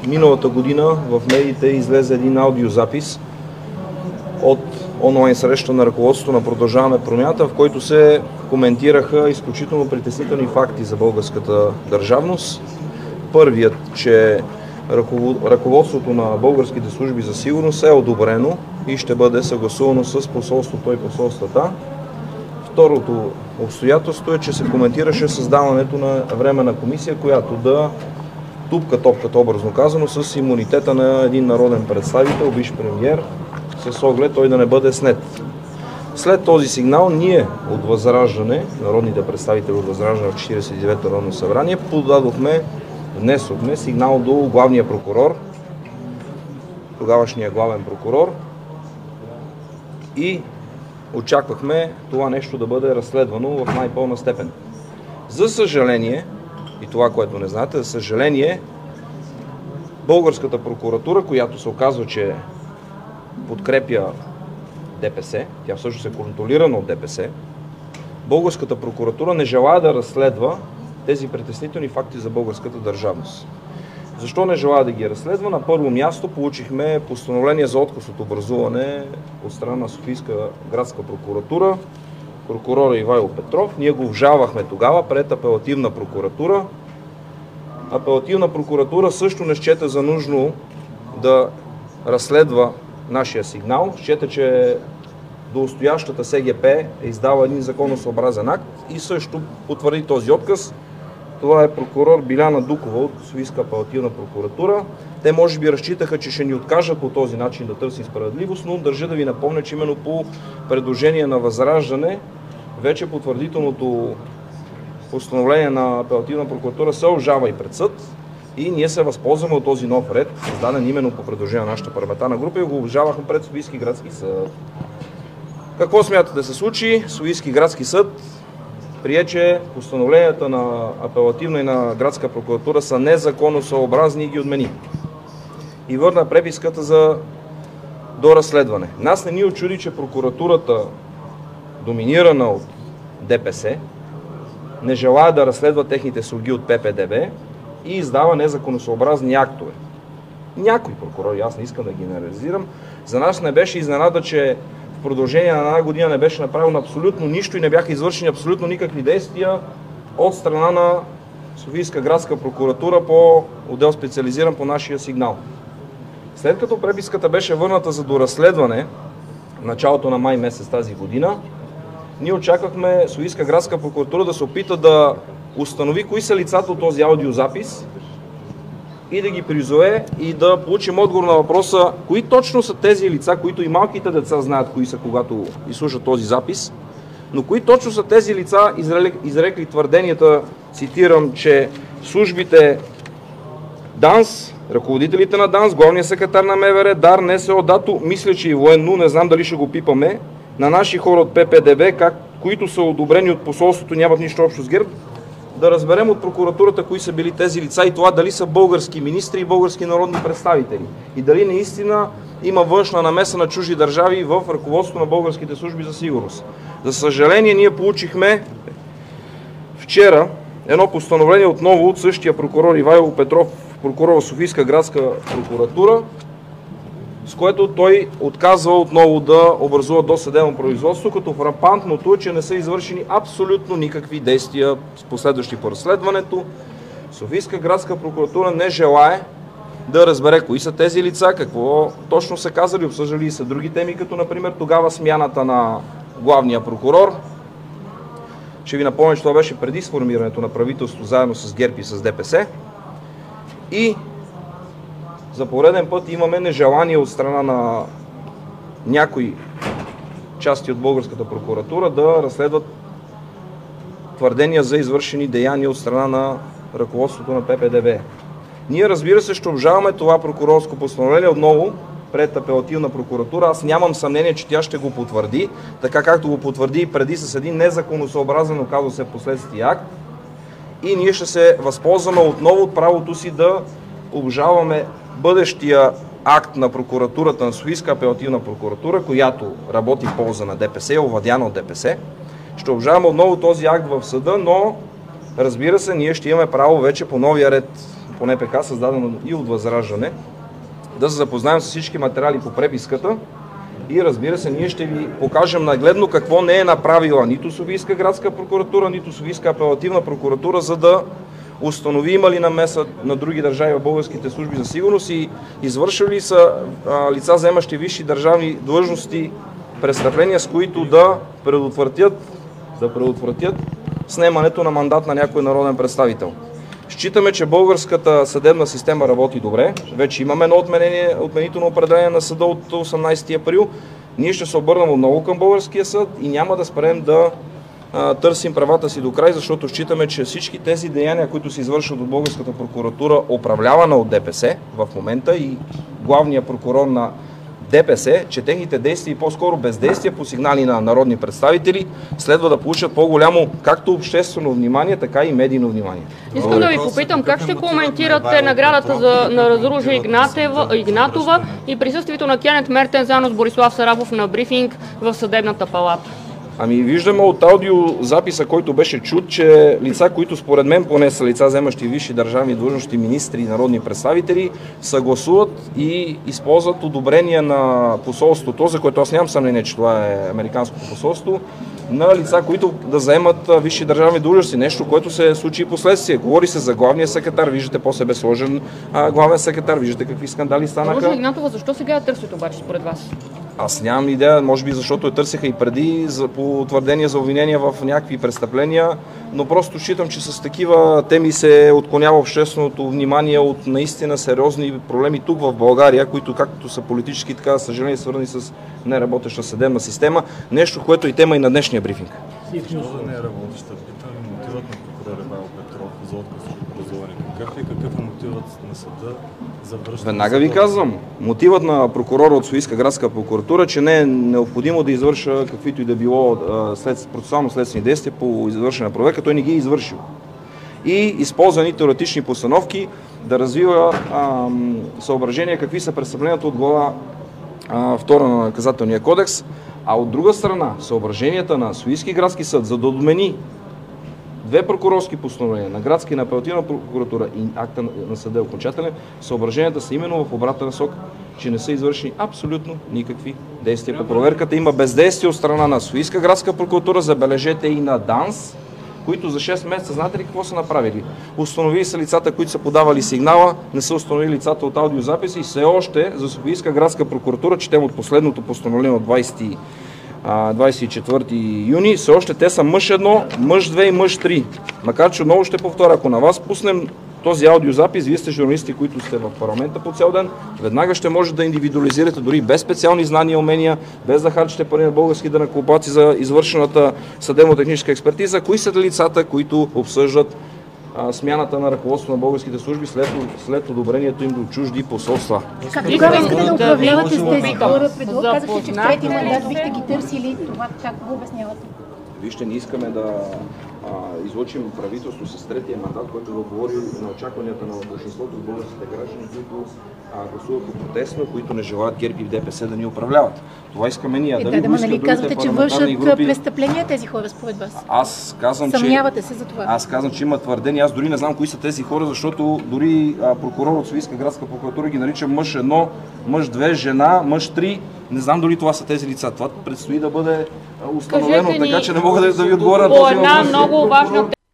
миналата година в медиите излезе един аудиозапис от онлайн среща на ръководството на Продължаваме промяната, в който се коментираха изключително притеснителни факти за българската държавност. Първият, че ръководството на българските служби за сигурност е одобрено и ще бъде съгласувано с посолството и посолствата. Второто обстоятелство е, че се коментираше създаването на временна комисия, която да тупка топката, образно казано, с имунитета на един народен представител, бивш премиер, с оглед той да не бъде снет. След този сигнал ние от Възраждане, народните представители от Възраждане в 49-то Народно събрание, внесохме сигнал до главния прокурор, тогавашния главен прокурор, и очаквахме това нещо да бъде разследвано в най-пълна степен. За съжаление, и това, което не знаете, за съжаление, българската прокуратура, която се оказва, че подкрепя ДПС, тя всъщност е контролирана от ДПС, българската прокуратура не желая да разследва тези притеснителни факти за българската държавност. Защо не желая да ги разследва? На първо място получихме постановление за отказ от образуване от страна на Софийска градска прокуратура, прокурора Ивайло Петров. Ние го обжалвахме тогава пред апелативна прокуратура. Апелативна прокуратура също не счете за нужно да разследва нашия сигнал. Счете, че до настоящата СГП е издала един законосъобразен акт и също потвърди този отказ. Това е прокурор Биляна Дукова от Софийска апелативна прокуратура. Те може би разчитаха, че ще ни откажат по този начин да търсим справедливост, но държа да ви напомня, че именно по предложение на Възраждане вече потвърдителното постановление на апелативна прокуратура се обжалва и пред съд и ние се възползваме от този нов ред, създаден именно по предложение на нашата парламентарна група, и го обжалвахме пред Софийски градски съд. Какво смятате да се случи? Софийски градски съд прие, че постановленията на апелативна и на градска прокуратура са незаконосъобразни и ги отмени. И върна преписката за доразследване. Нас не ни очуди, че прокуратурата, доминирана от ДПС, не желая да разследва техните слуги от ППДБ и издава незаконосъобразни актове. Някои прокурори, аз не искам да ги генерализирам, за нас не беше изненада, че в продължение на една година не беше направено абсолютно нищо и не бяха извършени абсолютно никакви действия от страна на Софийска градска прокуратура по отдел специализиран по нашия сигнал. След като преписката беше върната за доразследване в началото на май месец тази година, ние очаквахме Софийска градска прокуратура да се опита да установи кои са лицата от този аудиозапис и да ги призове и да получим отговор на въпроса кои точно са тези лица, които и малките деца знаят кои са, когато изслушат този запис, но кои точно са тези лица, изрекли твърденията, цитирам, че службите ДАНС, ръководителите на ДАНС, главния секретар на МВР, ДАР, НСО, ДАТО, мисля, че и военно, не знам дали ще го пипаме, на наши хора от ППДБ, които са одобрени от посолството, нямат нищо общо с ГЕРБ, да разберем от прокуратурата кои са били тези лица и това дали са български министри и български народни представители. И дали наистина има външна намеса на чужди държави в ръководството на българските служби за сигурност. За съжаление, ние получихме вчера едно постановление отново от същия прокурор Ивайло Петров, прокурор в Софийска градска прокуратура, с което той отказва отново да образува досъдебно производство, като фрапантното е, че не са извършени абсолютно никакви действия последващи по разследването. Софийска градска прокуратура не желае да разбере кои са тези лица, какво точно са казали, обсъждали и са други теми, като например тогава смяната на главния прокурор. Ще ви напомня, че това беше преди сформирането на правителство заедно с ГЕРБ и с ДПС. И за пореден път имаме нежелание от страна на някои части от българската прокуратура да разследват твърдения за извършени деяния от страна на ръководството на ППДБ. Ние, разбира се, ще обжалваме това прокурорско постановление отново пред апелативна прокуратура. Аз нямам съмнение, че тя ще го потвърди, така както го потвърди и преди с един незаконосъобразен, оказва се впоследствие акт. И ние ще се възползваме отново от правото си да обжалваме бъдещия акт на прокуратурата, на Софийска апелативна прокуратура, която работи в полза на ДПС, е овладяна от ДПС. Ще обжалваме отново този акт в съда, но разбира се, ние ще имаме право вече по новия ред по НПК, създадено и от Възраждане, да се запознаем с всички материали по преписката и разбира се, ние ще ви покажем нагледно какво не е направила нито Софийска градска прокуратура, нито Софийска апелативна прокуратура, за да установи има ли намеса на други държави в българските служби за сигурност и извършили са лица, заемащи висши държавни длъжности, престъпления, с които да предотвратят снемането на мандат на някой народен представител. Считаме, че българската съдебна система работи добре. Вече имаме едно отменително определение на съда от 18 април. Ние ще се обърнем отново към българския съд и няма да спрем да търсим правата си до край, защото считаме, че всички тези деяния, които се извършват от българската прокуратура, управлявана от ДПС в момента и главният прокурор на ДПС, че техните действия и по-скоро бездействия по сигнали на народни представители следва да получат по-голямо както обществено внимание, така и медийно внимание. Искам да ви попитам, как ще коментирате наградата на Разоружие Игнатова и присъствието на Кенет Мертен заедно с Борислав Сарафов на брифинг в Съдебната палата? Ами виждаме от аудиозаписа, който беше чут, че лица, които според мен поне са лица, вземащи висши държавни длъжности, министри и народни представители, съгласуват и използват одобрение на посолството, за което аз нямам съмнение, че това е американското посолство, на лица, които да заемат висши държавни длъжности. Нещо, което се случи и последствие. Говори се за главния секретар, виждате по-себе сложен главен секретар, виждате какви скандали станаха. Разоружие Игнатова, защо сега я търсят обаче според вас? Аз нямам идея, може би защото я търсеха и преди по твърдения за обвинения в някакви престъпления, но просто считам, че с такива теми се отклонява общественото внимание от наистина сериозни проблеми тук в България, които както са политически, така за съжаление свързани с неработеща съдебна система. Нещо, което е и тема и на днешния брифинг. Защо да не е работеща? Питам мотивът на прокурор Ивайло Петров за отказ от образование. Какъв е мотивът на съда за връщане? Веднага ви казвам. Мотивът на прокурора от Софийска градска прокуратура, че не е необходимо да извърша каквито и да било процесуално следствени действия по извършена проверка, той не ги е извършил. И използвани теоретични постановки да развива съображения какви са престъпленията от глава втора на наказателния кодекс, а от друга страна съображенията на Софийски градски съд, за да отмени две прокурорски постановления на градска и на апелативна прокуратура и акта на съда е окончателен, съображенията са именно в обратна насока, че не са извършени абсолютно никакви действия по проверката. Има бездействие от страна на Софийска градска прокуратура, забележете и на ДАНС, които за 6 месеца, знаете ли какво са направили? Установили са лицата, които са подавали сигнала, не са установили лицата от аудиозаписи и все още за Софийска градска прокуратура, четем от последното постановление от 24 юни, все още те са мъж 1, мъж 2 и мъж 3. Макар че отново ще повторя, ако на вас пуснем този аудиозапис, вие сте журналисти, които сте в парламента по цял ден, веднага ще може да индивидуализирате дори без специални знания и умения, без да харчите пари на български данъкоплатци за извършената съдебно-техническа експертиза, кои са лицата, които обсъждат смяната на ръководството на българските служби след одобрението им до чужди посолства. Как тогава искате да управлявате с тези хора? Казахте, че в трети мандат бихте ги търсили. Това как го обяснявате? Вижте, не искаме да излъчим правителство с третия мандат, който да отговори на очакванията на большинството от българските граждани, които гласуват протестно, които не желаят ГЕРБ и ДПС да ни управляват. Това искаме ние. Нали казвате, че вършат престъпления тези хора според вас? Съмнявате се за това? Аз казвам, че има твърдения. Аз дори не знам кои са тези хора, защото дори прокурор от Софийска градска прокуратура ги нарича мъж 1, мъж 2, жена, мъж 3. Не знам дали това са тези лица. Това предстои да бъде установено, така че не мога да ви отговоря на този въпрос. Много важна